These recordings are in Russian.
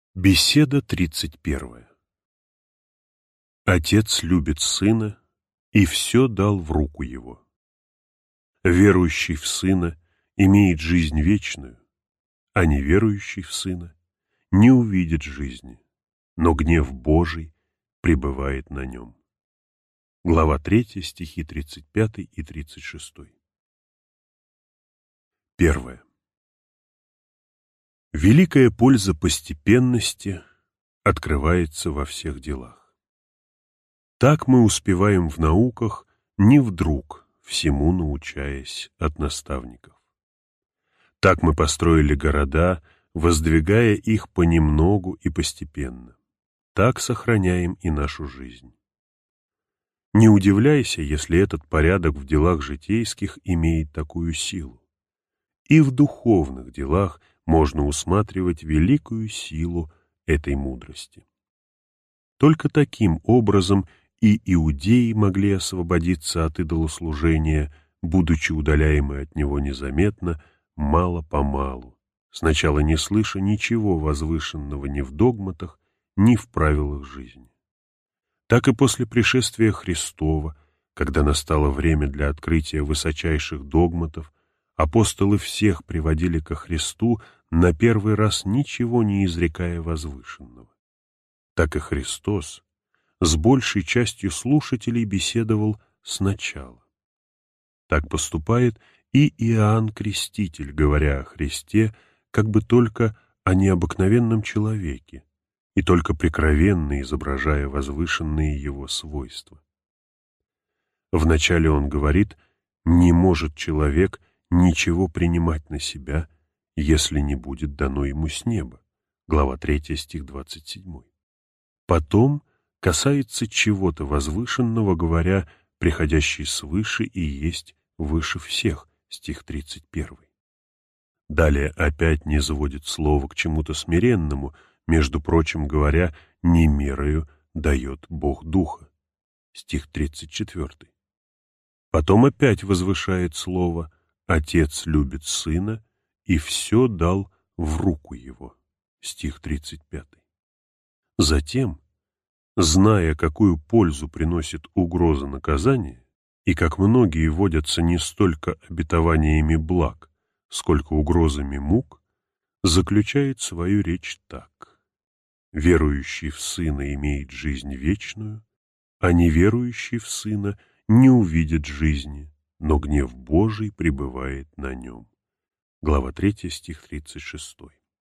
Беседа 31. Отец любит Сына и все дал в руку Его. Верующий в Сына имеет жизнь вечную, а неверующий в Сына не увидит жизни, но гнев Божий пребывает на нем. Глава 3, стихи 35 и 36. 1. Великая польза постепенности открывается во всех делах. Так мы успеваем в науках, не вдруг, всему научаясь от наставников. Так мы построили города, воздвигая их понемногу и постепенно. Так сохраняем и нашу жизнь. Не удивляйся, если этот порядок в делах житейских имеет такую силу. И в духовных делах можно усматривать великую силу этой мудрости. Только таким образом и иудеи могли освободиться от идолослужения, будучи удаляемы от него незаметно, мало-помалу, сначала не слыша ничего возвышенного ни в догматах, ни в правилах жизни. Так и после пришествия Христова, когда настало время для открытия высочайших догматов, апостолы всех приводили ко Христу, на первый раз ничего не изрекая возвышенного. Так и Христос с большей частью слушателей беседовал сначала. Так поступает и Иоанн Креститель, говоря о Христе, как бы только о необыкновенном человеке, и только прикровенно изображая возвышенные его свойства. Вначале он говорит: «Не может человек ничего принимать на себя, если не будет дано ему с неба». Глава 3, стих 27. Потом касается чего-то возвышенного, говоря: «Приходящий свыше и есть выше всех», стих 31. Далее опять низводит слово к чему-то смиренному, между прочим говоря: «Не мерою дает Бог Духа», стих 34. Потом опять возвышает слово: «Отец любит Сына и все дал в руку Его», стих 35. Затем, зная, какую пользу приносит угроза наказания, и как многие водятся не столько обетованиями благ, сколько угрозами мук, заключает свою речь так: «Верующий в Сына имеет жизнь вечную, а неверующий в Сына не увидит жизни, но гнев Божий пребывает на нем». Глава 3, стих 36.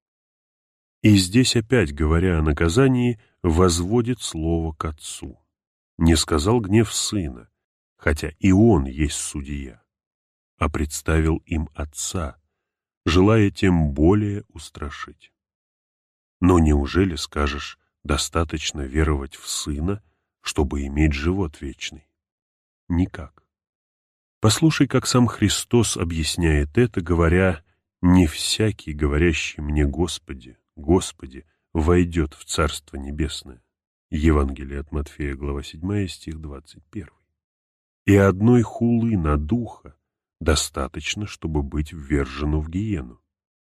И здесь опять, говоря о наказании, возводит слово к Отцу. Не сказал гнев Сына, хотя и Он есть судья, а представил им Отца, желая тем более устрашить. Но неужели, скажешь, достаточно веровать в Сына, чтобы иметь живот вечный? Никак. Послушай, как сам Христос объясняет это, говоря: «Не всякий, говорящий мне: Господи, Господи, войдет в Царство Небесное». Евангелие от Матфея, глава 7, стих 21. И одной хулы на Духа достаточно, чтобы быть ввержену в гиену.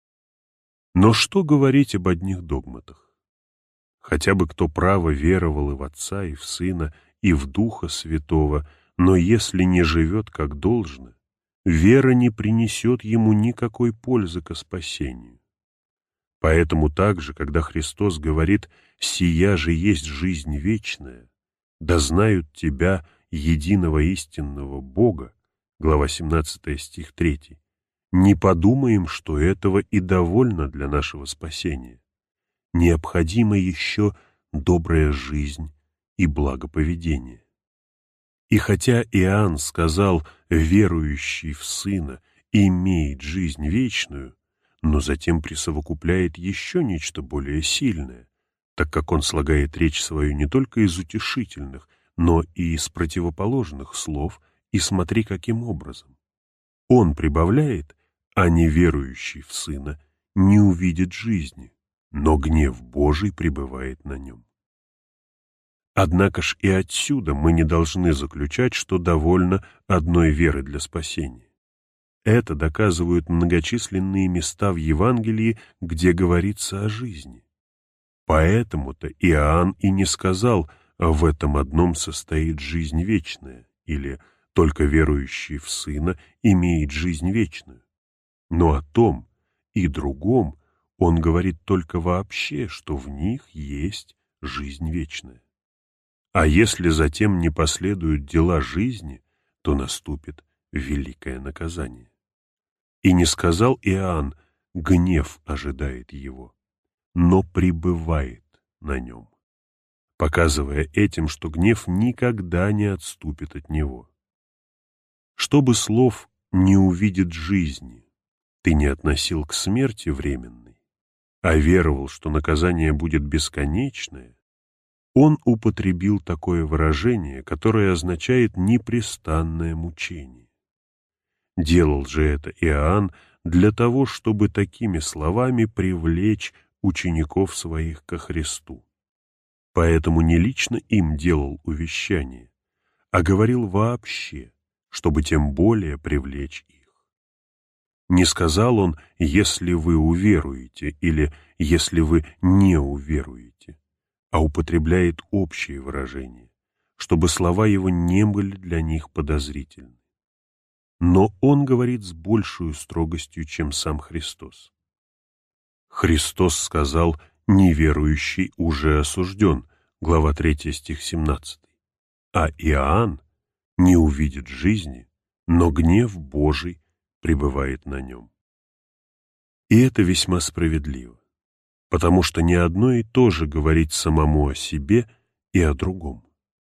Но что говорить об одних догматах? Хотя бы кто право веровал и в Отца, и в Сына, и в Духа Святого, но если не живет как должно, вера не принесет ему никакой пользы ко спасению. Поэтому также, когда Христос говорит: «Сия же есть жизнь вечная, да знают Тебя, единого истинного Бога», глава 17, стих 3, не подумаем, что этого и довольно для нашего спасения. Необходима еще добрая жизнь и благоповедение. И хотя Иоанн сказал: «Верующий в Сына имеет жизнь вечную», но затем присовокупляет еще нечто более сильное, так как он слагает речь свою не только из утешительных, но и из противоположных слов, и смотри, каким образом. Он прибавляет: «А неверующий в Сына не увидит жизни, но гнев Божий пребывает на нем». Однако ж и отсюда мы не должны заключать, что довольно одной веры для спасения. Это доказывают многочисленные места в Евангелии, где говорится о жизни. Поэтому-то Иоанн и не сказал: «В этом одном состоит жизнь вечная» или «Только верующий в Сына имеет жизнь вечную». Но о том и другом он говорит только вообще, что в них есть жизнь вечная. А если затем не последуют дела жизни, то наступит великое наказание. И не сказал Иоанн: «Гнев ожидает его», но пребывает на нем, показывая этим, что гнев никогда не отступит от него. Чтобы слов «не увидит жизни» ты не относил к смерти временной, а веровал, что наказание будет бесконечное, он употребил такое выражение, которое означает непрестанное мучение. Делал же это Иоанн для того, чтобы такими словами привлечь учеников своих ко Христу. Поэтому не лично им делал увещание, а говорил вообще, чтобы тем более привлечь их. Не сказал он: «если вы уверуете» или «если вы не уверуете», а употребляет общие выражения, чтобы слова его не были для них подозрительны. Но он говорит с большей строгостью, чем сам Христос. Христос сказал: «Неверующий уже осужден», глава 3, стих 17. А Иоанн не увидит жизни, но гнев Божий пребывает на нем. И это весьма справедливо, потому что не одно и то же говорить самому о себе и о другом.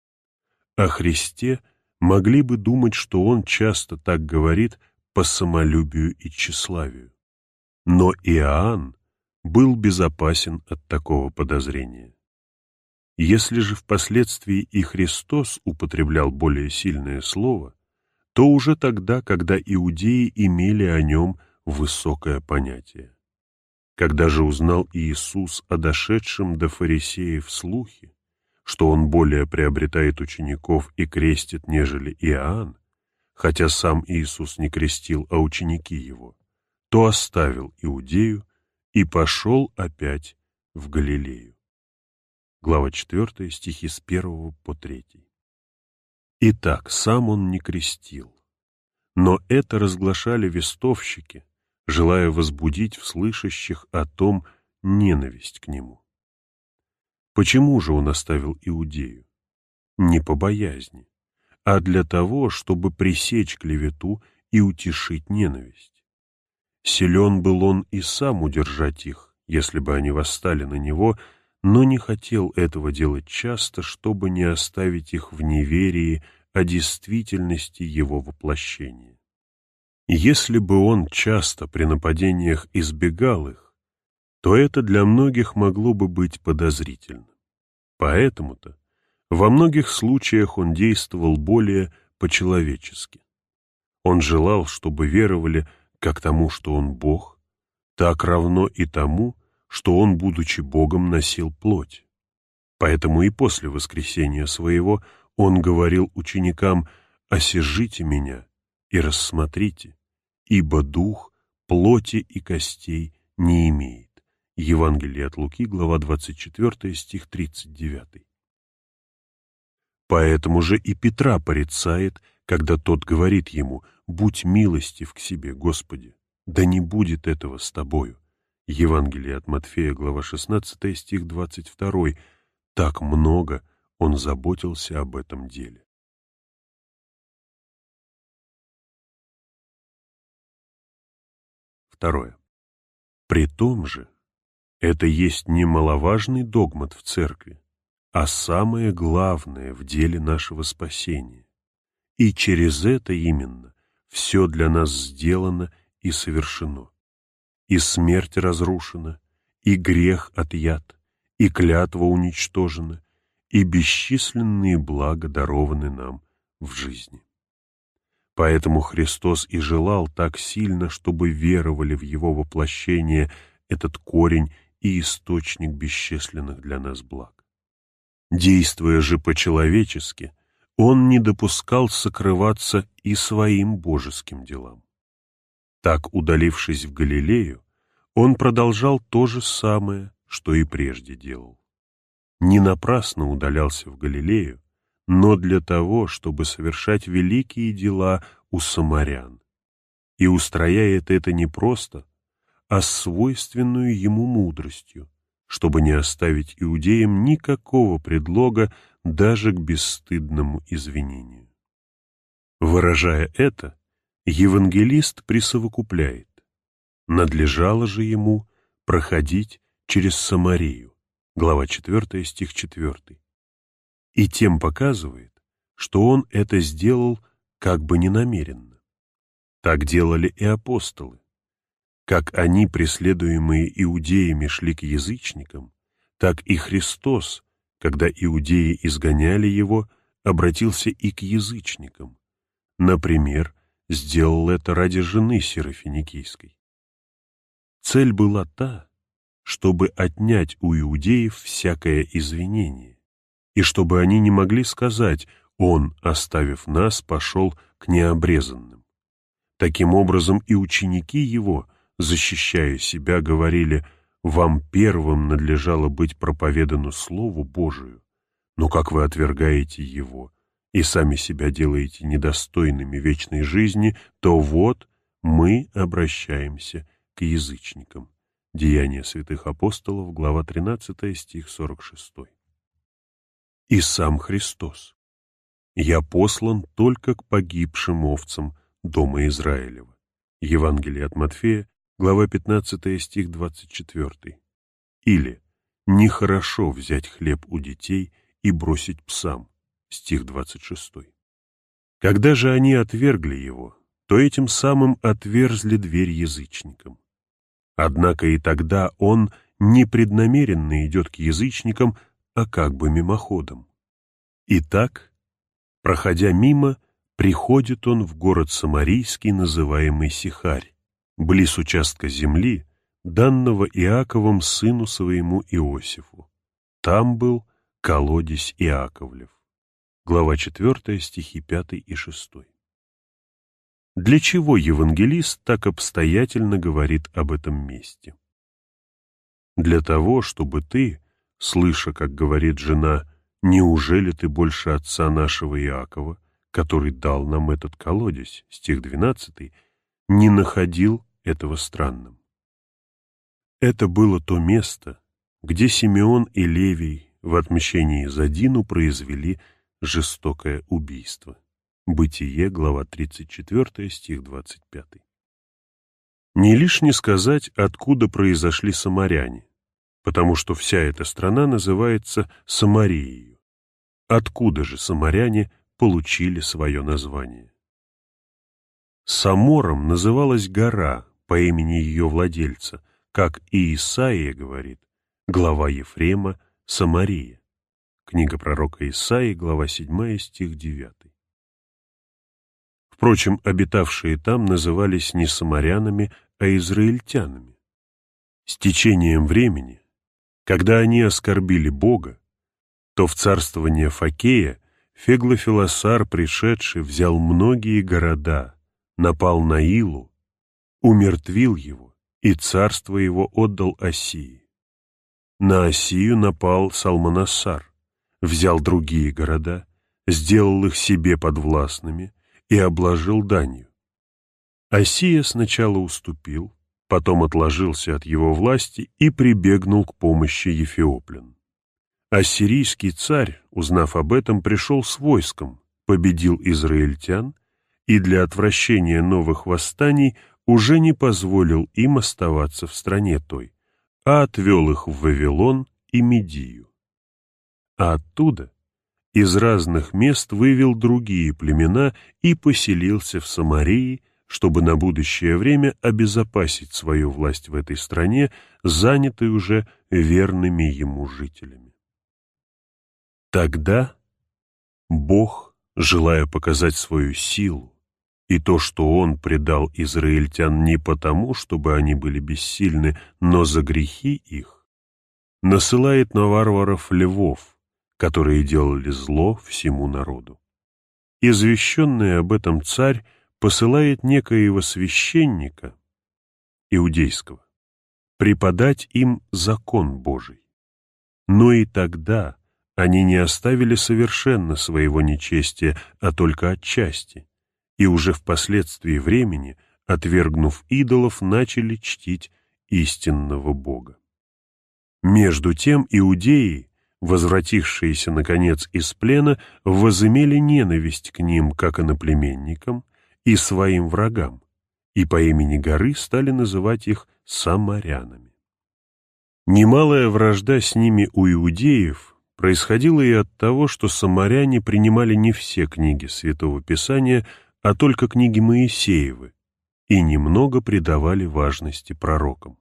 О Христе могли бы думать, что он часто так говорит по самолюбию и тщеславию. Но Иоанн был безопасен от такого подозрения. Если же впоследствии и Христос употреблял более сильное слово, то уже тогда, когда иудеи имели о нем высокое понятие. Когда же узнал Иисус о дошедшем до фарисеев слухе, что он более приобретает учеников и крестит, нежели Иоанн, хотя сам Иисус не крестил, а ученики его, то оставил Иудею и пошел опять в Галилею. Глава 4, стихи с 1 по 3. Итак, сам он не крестил, но это разглашали вестовщики, желая возбудить в слышащих о том ненависть к нему. Почему же он оставил Иудею? Не по боязни, а для того, чтобы пресечь клевету и утешить ненависть. Силен был он и сам удержать их, если бы они восстали на него, но не хотел этого делать часто, чтобы не оставить их в неверии о действительности его воплощения. Если бы он часто при нападениях избегал их, то это для многих могло бы быть подозрительно. Поэтому-то во многих случаях он действовал более по-человечески. Он желал, чтобы веровали как тому, что он Бог, так равно и тому, что он, будучи Богом, носил плоть. Поэтому и после воскресения своего он говорил ученикам: «Осижите меня и рассмотрите, ибо дух плоти и костей не имеет». Евангелие от Луки, глава 24, стих 39. Поэтому же и Петра порицает, когда тот говорит ему: «Будь милостив к себе, Господи, да не будет этого с тобою». Евангелие от Матфея, глава 16, стих 22. Так много он заботился об этом деле. Второе. При том же, это есть немаловажный догмат в Церкви, а самое главное в деле нашего спасения. И через это именно все для нас сделано и совершено. И смерть разрушена, и грех отъят, и клятва уничтожена, и бесчисленные блага дарованы нам в жизни. Поэтому Христос и желал так сильно, чтобы веровали в Его воплощение, этот корень и источник бесчисленных для нас благ. Действуя же по-человечески, Он не допускал сокрываться и своим божеским делам. Так, удалившись в Галилею, Он продолжал то же самое что и прежде делал. Не напрасно удалялся в Галилею, но для того, чтобы совершать великие дела у самарян. И устрояет это не просто, а с свойственную ему мудростью, чтобы не оставить иудеям никакого предлога даже к бесстыдному извинению. Выражая это, евангелист присовокупляет: надлежало же ему проходить через Самарию, глава 4, стих 4, и тем показывает, что он это сделал как бы ненамеренно. Так делали и апостолы. Как они, преследуемые иудеями, шли к язычникам, так и Христос, когда иудеи изгоняли его, обратился и к язычникам. Например, сделал это ради жены Сирофиникийской. Цель была та, чтобы отнять у иудеев всякое извинение, и чтобы они не могли сказать: «Он, оставив нас, пошел к необрезанным». Таким образом, и ученики его, защищая себя, говорили: «Вам первым надлежало быть проповедану Слову Божию, но как вы отвергаете его и сами себя делаете недостойными вечной жизни, то вот мы обращаемся к язычникам». Деяния святых апостолов, глава 13, стих 46. И сам Христос: «Я послан только к погибшим овцам дома Израилева». Евангелие от Матфея, глава 15, стих 24. Или «Нехорошо взять хлеб у детей и бросить псам», стих 26. Когда же они отвергли его, то этим самым отверзли дверь язычникам. Однако и тогда он непреднамеренно идет к язычникам, а как бы мимоходом. Итак, проходя мимо, приходит он в город Самарийский, называемый Сихарь, близ участка земли, данного Иаковом сыну своему Иосифу. Там был колодезь Иаковлев. Глава 4, стихи 5 и 6. Для чего евангелист так обстоятельно говорит об этом месте? Для того, чтобы ты, слыша, как говорит жена: «Неужели ты больше отца нашего Иакова, который дал нам этот колодезь», стих 12, не находил этого странным? Это было то место, где Симеон и Левий в отмщении за Дину произвели жестокое убийство. Бытие, глава 34, стих 25. Не лишне сказать, откуда произошли самаряне, потому что вся эта страна называется Самарией. Откуда же самаряне получили свое название? Самором называлась гора по имени ее владельца, как и Исаия говорит, глава Ефрема, Самария. Книга пророка Исаии, глава 7, стих 9. Впрочем, обитавшие там назывались не самарянами, а израильтянами. С течением времени, когда они оскорбили Бога, то в царствование Фокея Феглофилосар, пришедший, взял многие города, напал на Илу, умертвил его, и царство его отдал Осии. На Осию напал Салманасар, взял другие города, сделал их себе подвластными и обложил данью. Осия сначала уступил, потом отложился от его власти и прибегнул к помощи ефиоплян. Ассирийский царь, узнав об этом, пришел с войском, победил израильтян и для отвращения новых восстаний уже не позволил им оставаться в стране той, а отвел их в Вавилон и Медию. А оттуда из разных мест вывел другие племена и поселился в Самарии, чтобы на будущее время обезопасить свою власть в этой стране, занятой уже верными ему жителями. Тогда Бог, желая показать свою силу и то, что Он предал израильтян не потому, чтобы они были бессильны, но за грехи их, насылает на варваров львов, которые делали зло всему народу. Извещенный об этом царь посылает некоего священника иудейского преподать им закон Божий. Но и тогда они не оставили совершенно своего нечестия, а только отчасти, и уже впоследствии времени, отвергнув идолов, начали чтить истинного Бога. Между тем иудеи, возвратившиеся, наконец, из плена, возымели ненависть к ним, как иноплеменникам, и своим врагам, и по имени горы стали называть их самарянами. Немалая вражда с ними у иудеев происходила и от того, что самаряне принимали не все книги Святого Писания, а только книги Моисеевы, и немного придавали важности пророкам.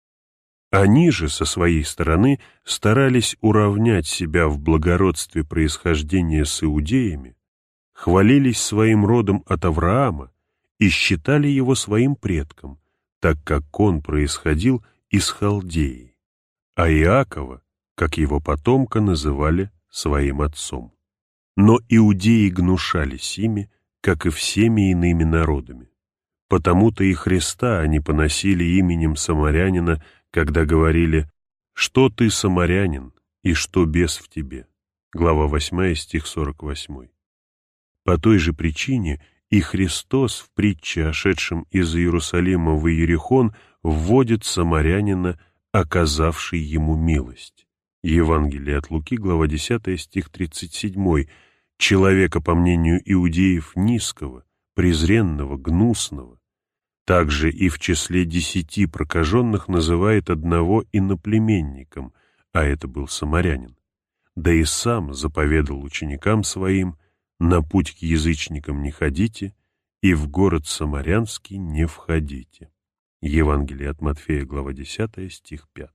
Они же, со своей стороны, старались уравнять себя в благородстве происхождения с иудеями, хвалились своим родом от Авраама и считали его своим предком, так как он происходил из Халдеи, а Иакова, как его потомка, называли своим отцом. Но иудеи гнушались ими, как и всеми иными народами. Потому-то и Христа они поносили именем самарянина, когда говорили: «Что ты, самарянин, и что бес в тебе?» Глава 8, стих 48. По той же причине и Христос в притче, ошедшем из Иерусалима в Иерихон, вводит самарянина, оказавший ему милость. Евангелие от Луки, глава 10, стих 37. Человека, по мнению иудеев, низкого, презренного, гнусного. Также и в числе 10 прокаженных называет одного иноплеменником, а это был самарянин. Да и сам заповедал ученикам своим: «На путь к язычникам не ходите, и в город самарянский не входите». Евангелие от Матфея, глава 10, стих 5.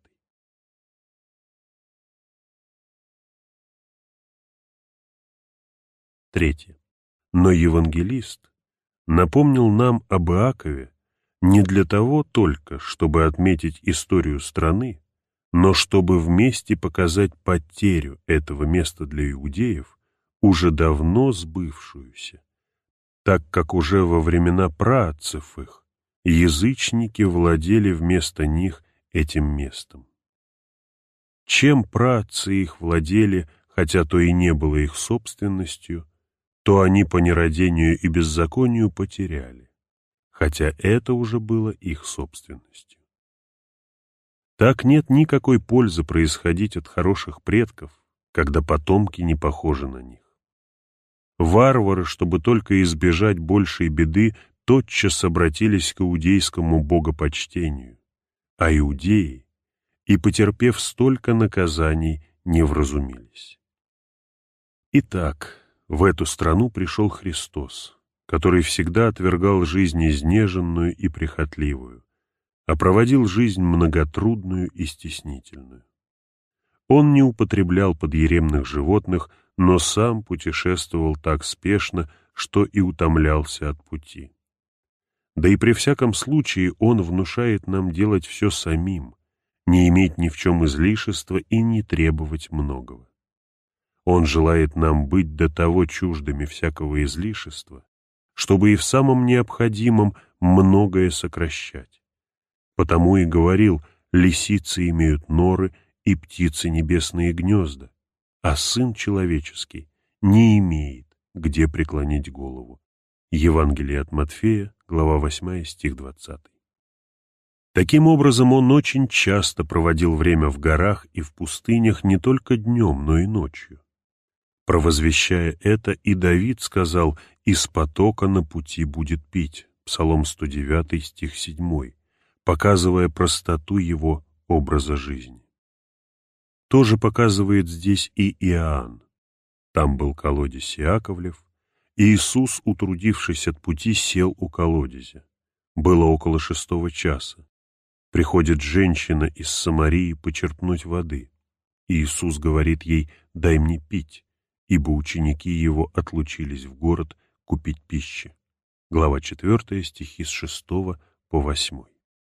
Третье. Но евангелист напомнил нам об Иакове не для того только, чтобы отметить историю страны, но чтобы вместе показать потерю этого места для иудеев, уже давно сбывшуюся, так как уже во времена праотцев их язычники владели вместо них этим местом. Чем праотцы их владели, хотя то и не было их собственностью, то они по нерадению и беззаконию потеряли, хотя это уже было их собственностью. Так нет никакой пользы происходить от хороших предков, когда потомки не похожи на них. Варвары, чтобы только избежать большей беды, тотчас обратились к иудейскому богопочтению, а иудеи, и, потерпев столько наказаний, не вразумились. Итак, в эту страну пришел Христос, который всегда отвергал жизнь изнеженную и прихотливую, а проводил жизнь многотрудную и стеснительную. Он не употреблял подъеремных животных, но сам путешествовал так спешно, что и утомлялся от пути. Да и при всяком случае он внушает нам делать все самим, не иметь ни в чем излишества и не требовать многого. Он желает нам быть до того чуждыми всякого излишества, чтобы и в самом необходимом многое сокращать. Потому и говорил: лисицы имеют норы и птицы небесные гнезда, а Сын Человеческий не имеет, где преклонить голову. Евангелие от Матфея, глава 8, стих 20. Таким образом, он очень часто проводил время в горах и в пустынях не только днем, но и ночью. Провозвещая это, и Давид сказал: «Из потока на пути будет пить» Псалом 109, стих 7, показывая простоту его образа жизни. Тоже показывает здесь и Иоанн. Там был колодезь Иаковлев, и Иисус, утрудившись от пути, сел у колодезя. Было около 6 часа. Приходит женщина из Самарии почерпнуть воды. И Иисус говорит ей: «Дай мне пить», ибо ученики его отлучились в город купить пищи. Глава 4, стихи с 6 по 8.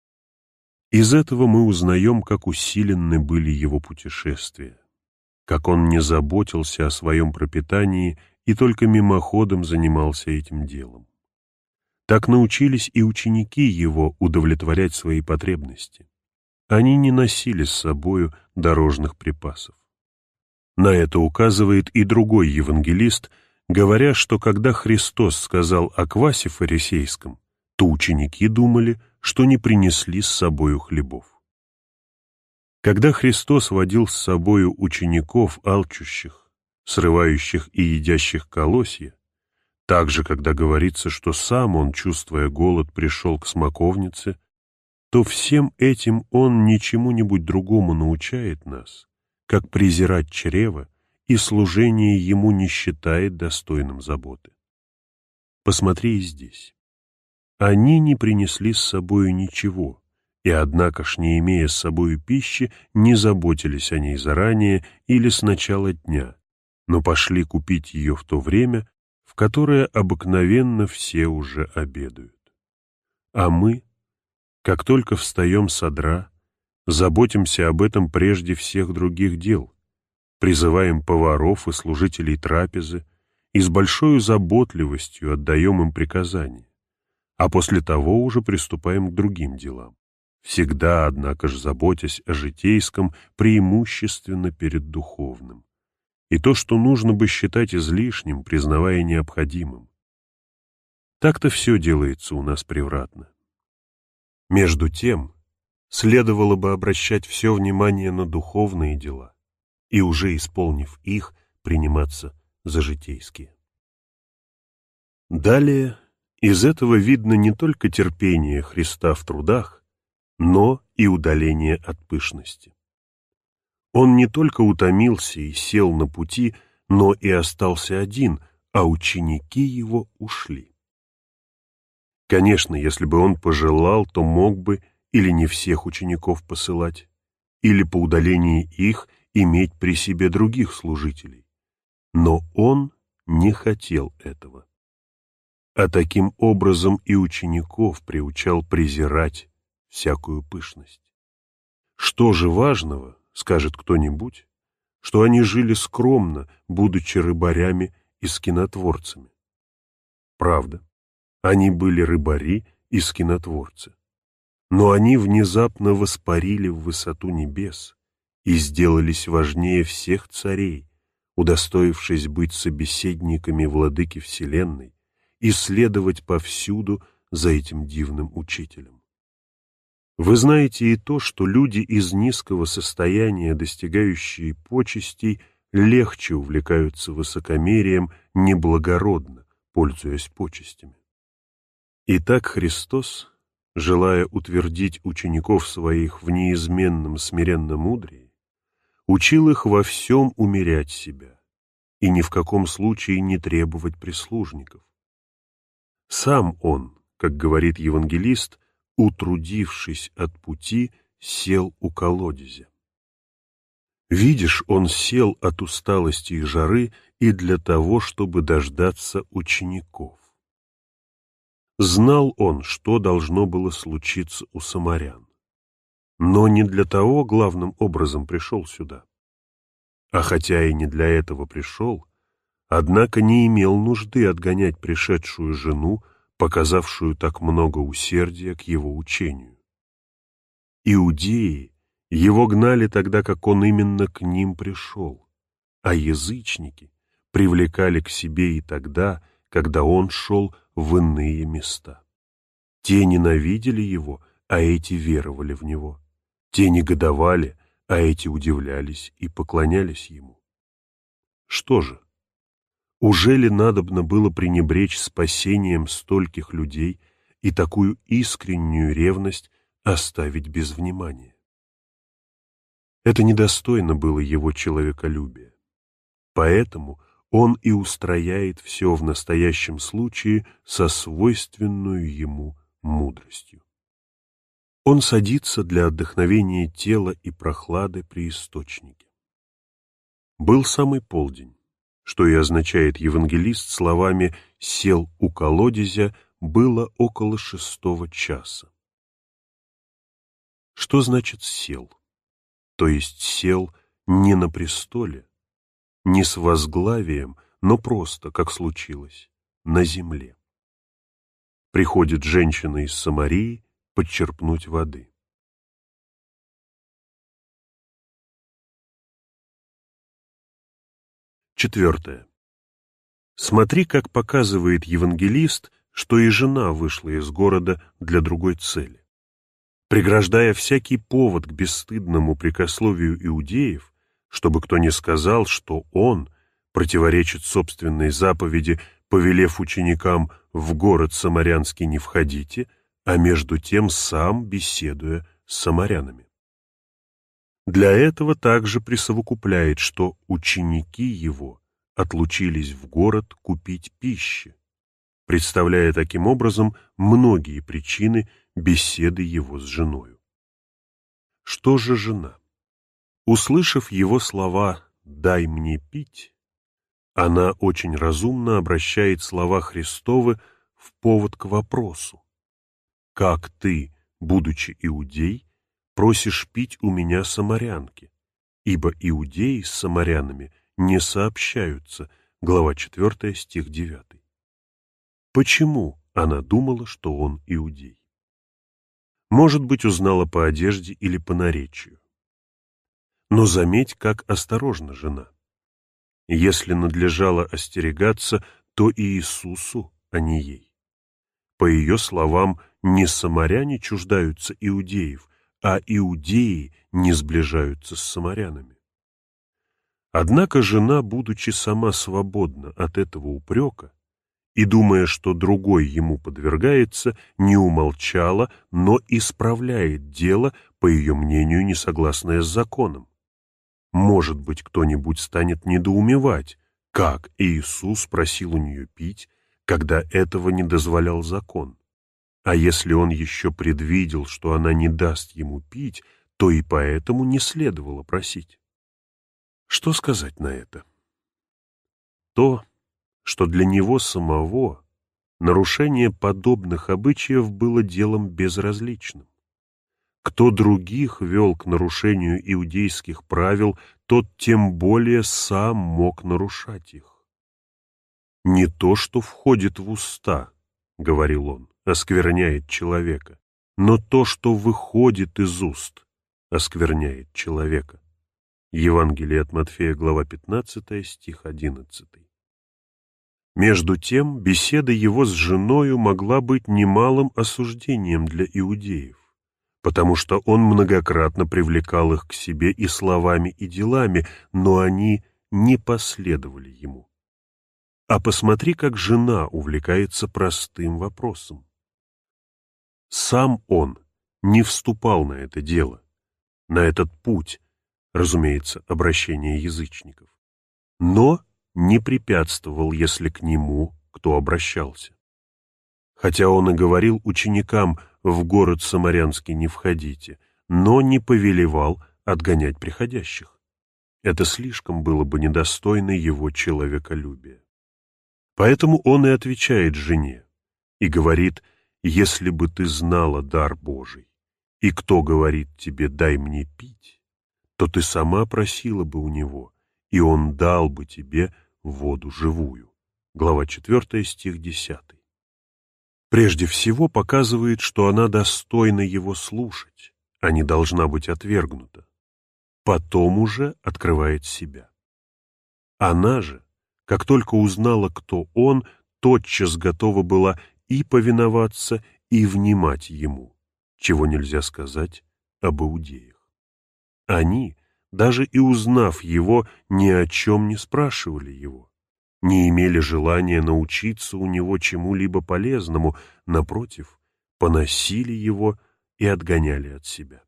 Из этого мы узнаем, как усиленны были его путешествия, как он не заботился о своем пропитании и только мимоходом занимался этим делом. Так научились и ученики его удовлетворять свои потребности. они не носили с собою дорожных припасов. На это указывает и другой евангелист, говоря, что когда Христос сказал о квасе фарисейском, то ученики думали, что не принесли с собою хлебов. Когда Христос водил с собою учеников, алчущих, срывающих и едящих колосья, также, когда говорится, что сам Он, чувствуя голод, пришел к смоковнице, то всем этим Он ничему-нибудь другому научает нас, как презирать чрево, и служение Ему не считает достойным заботы. Посмотри и здесь. Они не принесли с собою ничего, и, однако ж, не имея с собою пищи, не заботились о ней заранее или с начала дня, но пошли купить ее в то время, в которое обыкновенно все уже обедают. А мы, как только встаем с одра, заботимся об этом прежде всех других дел, призываем поваров и служителей трапезы и с большой заботливостью отдаем им приказания, а после того уже приступаем к другим делам, всегда, однако же, заботясь о житейском преимущественно перед духовным, и то, что нужно бы считать излишним, признавая необходимым. Так-то все делается у нас превратно. Между тем, следовало бы обращать все внимание на духовные дела и, уже исполнив их, приниматься за житейские. Далее, из этого видно не только терпение Христа в трудах, но и удаление от пышности. Он не только утомился и сел на пути, но и остался один, а ученики его ушли. Конечно, если бы он пожелал, то мог бы или не всех учеников посылать, или по удалении их иметь при себе других служителей. Но он не хотел этого. А таким образом и учеников приучал презирать всякую пышность. Что же важного, скажет кто-нибудь, что они жили скромно, будучи рыбарями и скинотворцами? Правда, они были рыбари и скинотворцы. Но они внезапно воспарили в высоту небес и сделались важнее всех царей, удостоившись быть собеседниками владыки вселенной и следовать повсюду за этим дивным учителем. Вы знаете и то, что люди из низкого состояния, достигающие почестей, легче увлекаются высокомерием неблагородно, пользуясь почестями. Итак, Христос, желая утвердить учеников своих в неизменном смиренном мудрии, учил их во всем умерять себя и ни в каком случае не требовать прислужников. Сам он, как говорит евангелист, утрудившись от пути, сел у колодезя. Видишь, он сел от усталости и жары и для того, чтобы дождаться учеников. Знал он, что должно было случиться у самарян, но не для того главным образом пришел сюда. А хотя и не для этого пришел, однако не имел нужды отгонять пришедшую жену, показавшую так много усердия к его учению. Иудеи его гнали тогда, как он именно к ним пришел, а язычники привлекали к себе и тогда, когда он шел в иные места. Те ненавидели его, а эти веровали в него. Те негодовали, а эти удивлялись и поклонялись ему. Что же? Ужели надобно было пренебречь спасением стольких людей и такую искреннюю ревность оставить без внимания? Это недостойно было его человеколюбия. Поэтому он и устрояет все в настоящем случае со свойственную ему мудростью. Он садится для отдохновения тела и прохлады при источнике. Был самый полдень, что и означает евангелист словами «сел у колодезя», было около 6 часа. Что значит «сел»? То есть сел не на престоле, не с возглавием, но просто, как случилось, на земле. Приходит женщина из Самарии подчерпнуть воды. Четвертое. Смотри, как показывает евангелист, что и жена вышла из города для другой цели. Преграждая всякий повод к бесстыдному прикословию иудеев, чтобы кто не сказал, что он противоречит собственной заповеди, повелев ученикам «в город самарянский не входите», а между тем сам беседуя с самарянами. Для этого также присовокупляет, что ученики его отлучились в город купить пищи, представляя таким образом многие причины беседы его с женою. Что же жена? Услышав его слова «дай мне пить», она очень разумно обращает слова Христовы в повод к вопросу: «Как ты, будучи иудей, просишь пить у меня самарянки? Ибо иудеи с самарянами не сообщаются». Глава 4, стих 9. Почему она думала, что он иудей? Может быть, узнала по одежде или по наречию. Но заметь, как осторожна жена. Если надлежало остерегаться, то и Иисусу, а не ей. По ее словам, не самаряне чуждаются иудеев, а иудеи не сближаются с самарянами. Однако жена, будучи сама свободна от этого упрека и думая, что другой ему подвергается, не умолчала, но исправляет дело, по ее мнению, несогласное с законом. Может быть, кто-нибудь станет недоумевать, как Иисус просил у нее пить, когда этого не дозволял закон. А если он еще предвидел, что она не даст ему пить, то и поэтому не следовало просить. Что сказать на это? То, что для него самого нарушение подобных обычаев было делом безразличным. Кто других вел к нарушению иудейских правил, тот тем более сам мог нарушать их. «Не то, что входит в уста, — говорил он, — оскверняет человека, но то, что выходит из уст, оскверняет человека». Евангелие от Матфея, глава 15, стих 11. Между тем, беседа его с женою могла быть немалым осуждением для иудеев, потому что он многократно привлекал их к себе и словами, и делами, но они не последовали ему. А посмотри, как жена увлекается простым вопросом. Сам он не вступал на это дело, на этот путь, разумеется, обращение язычников, но не препятствовал, если к нему кто обращался. Хотя он и говорил ученикам «в город самарянский не входите», но не повелевал отгонять приходящих. Это слишком было бы недостойно его человеколюбия. Поэтому он и отвечает жене и говорит: «Если бы ты знала дар Божий, и кто говорит тебе «дай мне пить», то ты сама просила бы у него, и он дал бы тебе воду живую». Глава 4, стих 10. Прежде всего показывает, что она достойна его слушать, а не должна быть отвергнута. Потом уже открывает себя. Она же, как только узнала, кто он, тотчас готова была и повиноваться, и внимать ему, чего нельзя сказать об иудеях. Они, даже и узнав его, ни о чем не спрашивали его, не имели желания научиться у него чему-либо полезному, напротив, поносили его и отгоняли от себя.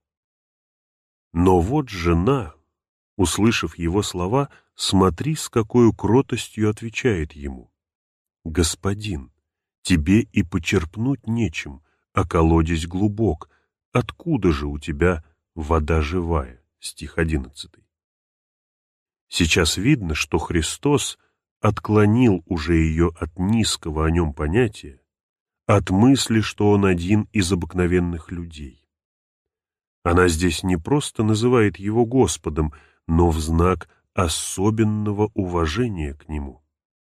Но вот жена, услышав его слова, смотри, с какой кротостью отвечает ему: «Господин, тебе и почерпнуть нечем, а колодезь глубок, откуда же у тебя вода живая?» Стих 11. Сейчас видно, что Христос отклонил уже ее от низкого о нем понятия, от мысли, что он один из обыкновенных людей. Она здесь не просто называет его Господом, но в знак особенного уважения к нему.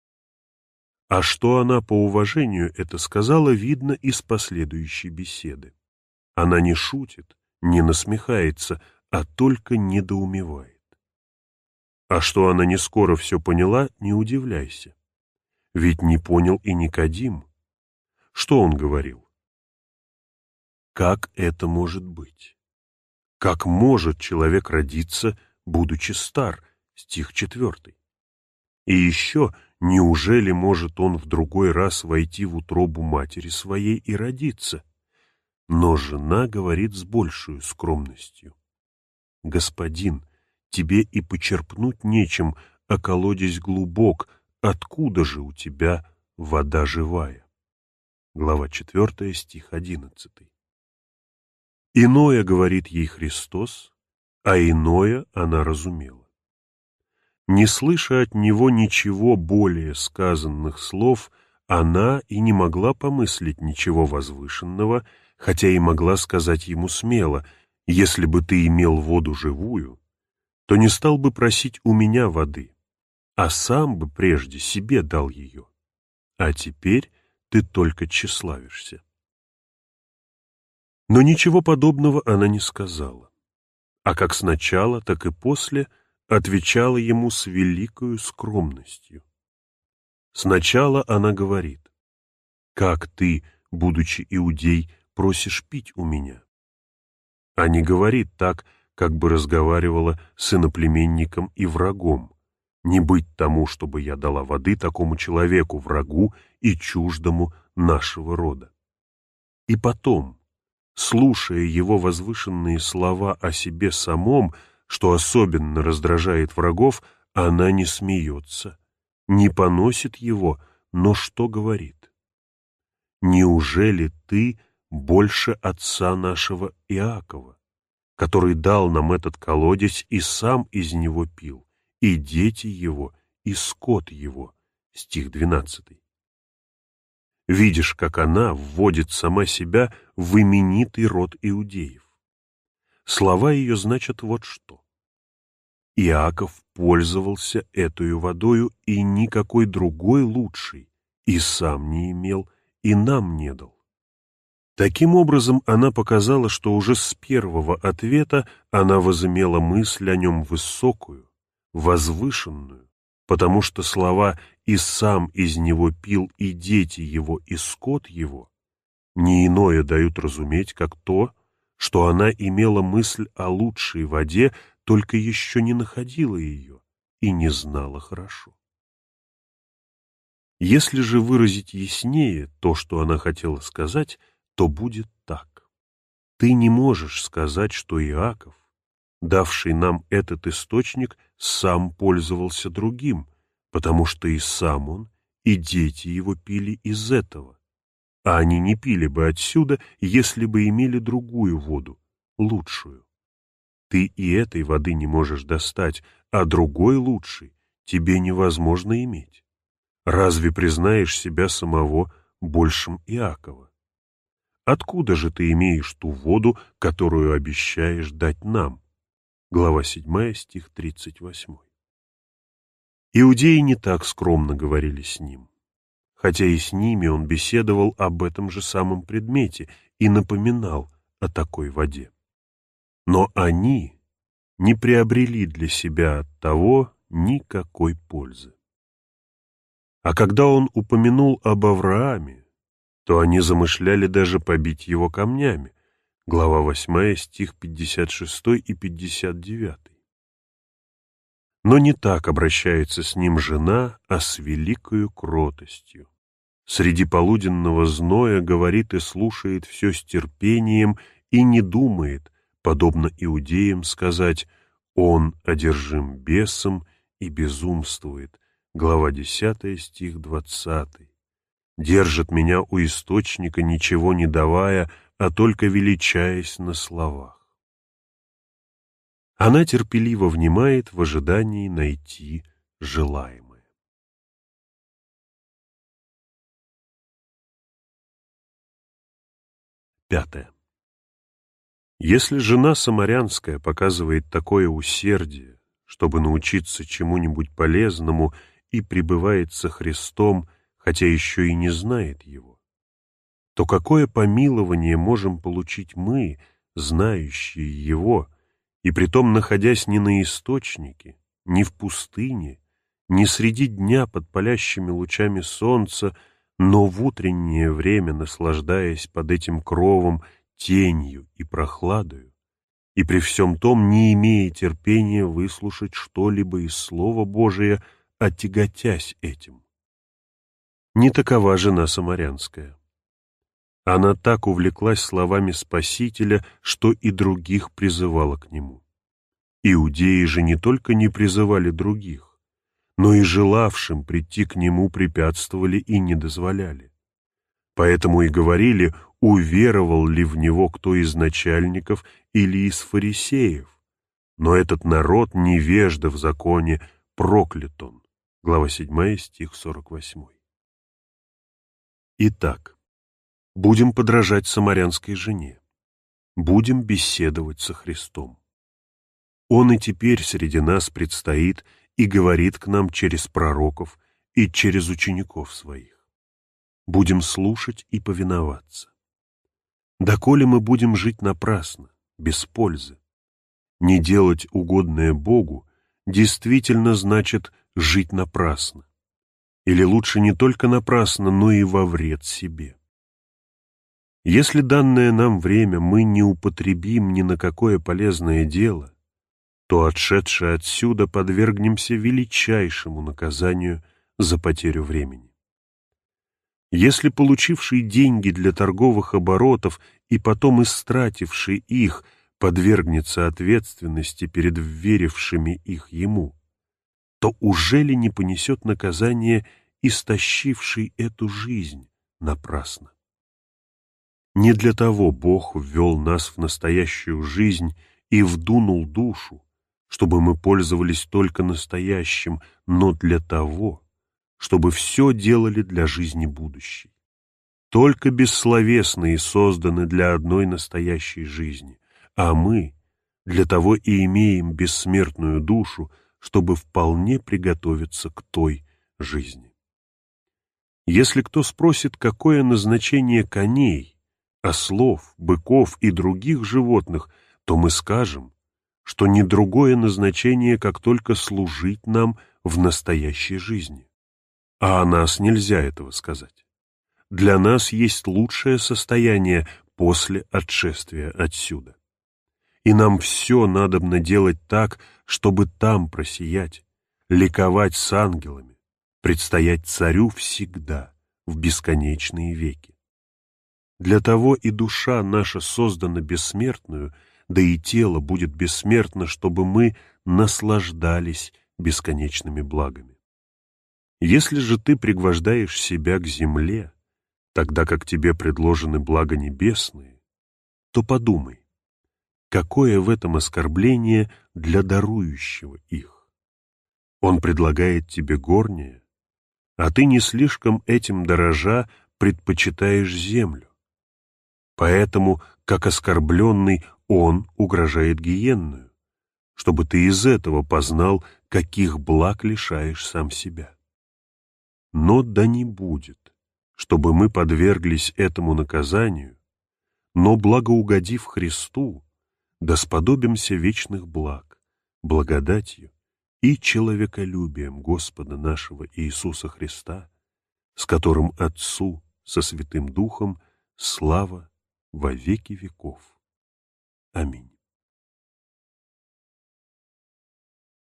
А что она по уважению это сказала, видно из последующей беседы. Она не шутит, не насмехается, а только недоумевает. А что она не скоро все поняла, не удивляйся. Ведь не понял и Никодим. Что он говорил? Как это может быть? Как может человек родиться, будучи стар? Стих 4. И еще, неужели может он в другой раз войти в утробу матери своей и родиться? Но жена говорит с большей скромностью. Господин, тебе и почерпнуть нечем, а колодезь глубок, откуда же у тебя вода живая? Глава 4, стих 11. Иное говорит ей Христос, а иное она разумела. Не слыша от него ничего более сказанных слов, она и не могла помыслить ничего возвышенного, хотя и могла сказать ему смело: «Если бы ты имел воду живую, то не стал бы просить у меня воды, а сам бы прежде себе дал ее. А теперь ты только тщеславишься». Но ничего подобного она не сказала, а как сначала, так и после отвечала ему с великою скромностью. Сначала она говорит: «Как ты, будучи иудей, просишь пить у меня?» А не говорит так, как бы разговаривала с иноплеменником и врагом: «Не быть тому, чтобы я дала воды такому человеку, врагу и чуждому нашего рода». И потом, слушая его возвышенные слова о себе самом, что особенно раздражает врагов, она не смеется, не поносит его, но что говорит? «Неужели ты больше отца нашего Иакова, который дал нам этот колодец и сам из него пил, и дети его, и скот его?» Стих 12. Видишь, как она вводит сама себя в именитый род иудеев. Слова ее значат вот что. Иаков пользовался этою водою, и никакой другой лучшей и сам не имел, и нам не дал. Таким образом, она показала, что уже с первого ответа она возымела мысль о нем высокую, возвышенную, потому что слова «и сам из него пил, и дети его, и скот его» не иное дают разуметь, как то, что она имела мысль о лучшей воде, только еще не находила ее и не знала хорошо. Если же выразить яснее то, что она хотела сказать, то будет так. Ты не можешь сказать, что Иаков, давший нам этот источник, сам пользовался другим, потому что и сам он, и дети его пили из этого, а они не пили бы отсюда, если бы имели другую воду, лучшую. Ты и этой воды не можешь достать, а другой лучшей тебе невозможно иметь. Разве признаешь себя самого большим Иакова? Откуда же ты имеешь ту воду, которую обещаешь дать нам? Глава 7, стих 38. Иудеи не так скромно говорили с ним, хотя и с ними он беседовал об этом же самом предмете и напоминал о такой воде. Но они не приобрели для себя от того никакой пользы. А когда он упомянул об Аврааме, то они замышляли даже побить его камнями. Глава 8, стих 56 и 59. Но не так обращается с ним жена, а с великою кротостью. Среди полуденного зноя говорит и слушает все с терпением и не думает, подобно иудеям, сказать: «Он одержим бесом и безумствует». Глава 10, стих 20. «Держит меня у источника, ничего не давая, а только величаясь на словах». Она терпеливо внимает в ожидании найти желаемое. Пятое. Если жена самарянская показывает такое усердие, чтобы научиться чему-нибудь полезному, и пребывает со Христом, хотя еще и не знает Его, то какое помилование можем получить мы, знающие Его, и притом находясь не на источнике, ни в пустыне, ни среди дня под палящими лучами солнца, но в утреннее время, наслаждаясь под этим кровом тенью и прохладою, и при всем том не имея терпения выслушать что-либо из Слова Божия, отяготясь этим. Не такова жена самарянская. Она так увлеклась словами Спасителя, что и других призывала к Нему. Иудеи же не только не призывали других, но и желавшим прийти к Нему препятствовали и не дозволяли. Поэтому и говорили, уверовал ли в Него кто из начальников или из фарисеев. Но этот народ, невежда в законе, проклят он. Глава 7, стих 48. Итак, будем подражать самарянской жене, будем беседовать со Христом. Он и теперь среди нас предстоит и говорит к нам через пророков и через учеников своих. Будем слушать и повиноваться. Доколе мы будем жить напрасно, без пользы. Не делать угодное Богу действительно значит жить напрасно. Или лучше не только напрасно, но и во вред себе. Если данное нам время мы не употребим ни на какое полезное дело, то, отшедшие отсюда, подвергнемся величайшему наказанию за потерю времени. Если получивший деньги для торговых оборотов и потом истративший их подвергнется ответственности перед вверившими их ему, то уже ли не понесет наказание истощивший эту жизнь напрасно? Не для того Бог ввел нас в настоящую жизнь и вдунул душу, чтобы мы пользовались только настоящим, но для того, чтобы все делали для жизни будущей. Только бессловесные созданы для одной настоящей жизни, а мы для того и имеем бессмертную душу, чтобы вполне приготовиться к той жизни. Если кто спросит, какое назначение коней, ослов, быков и других животных, то мы скажем, что не другое назначение, как только служить нам в настоящей жизни. А о нас нельзя этого сказать. Для нас есть лучшее состояние после отшествия отсюда. И нам все надобно делать так, чтобы там просиять, ликовать с ангелами, предстоять Царю всегда, в бесконечные веки. Для того и душа наша создана бессмертную, да и тело будет бессмертно, чтобы мы наслаждались бесконечными благами. Если же ты пригвождаешь себя к земле, тогда как тебе предложены блага небесные, то подумай, какое в этом оскорбление для дарующего их. Он предлагает тебе горнее, а ты не слишком этим дорожа предпочитаешь землю. Поэтому, как оскорбленный, он угрожает гиенную, чтобы ты из этого познал, каких благ лишаешь сам себя. Но да не будет, чтобы мы подверглись этому наказанию, но, благоугодив Христу, да сподобимся вечных благ, благодатью и человеколюбием Господа нашего Иисуса Христа, с которым Отцу со Святым Духом слава во веки веков. Аминь.